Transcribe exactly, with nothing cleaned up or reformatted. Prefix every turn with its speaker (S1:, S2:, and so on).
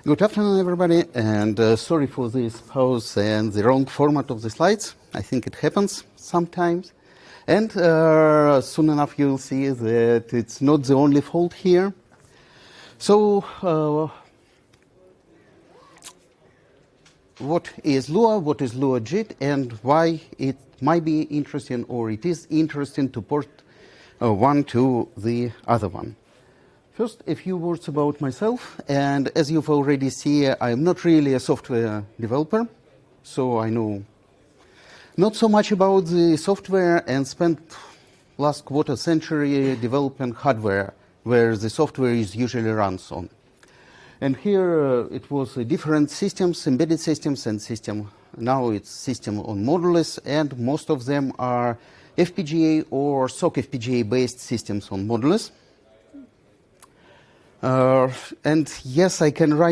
S1: Good afternoon, everybody, and uh, sorry for this pause and the wrong format of the slides. I think it happens sometimes. And uh, soon enough you'll see that it's not the only fault here. So, uh, what is Lua, what is Lua J I T, and why it might be interesting, or it is interesting to port uh, one to the other one. First, a few words about myself, and as you've already seen, I'm not really a software developer, so I know not so much about the software and spent last quarter century developing hardware, where the software is usually runs on. And here uh, it was uh, different systems, embedded systems and system. Now it's system on modulus, and most of them are F P G A or S O C F P G A based systems on modulus. Uh, and yes, I can write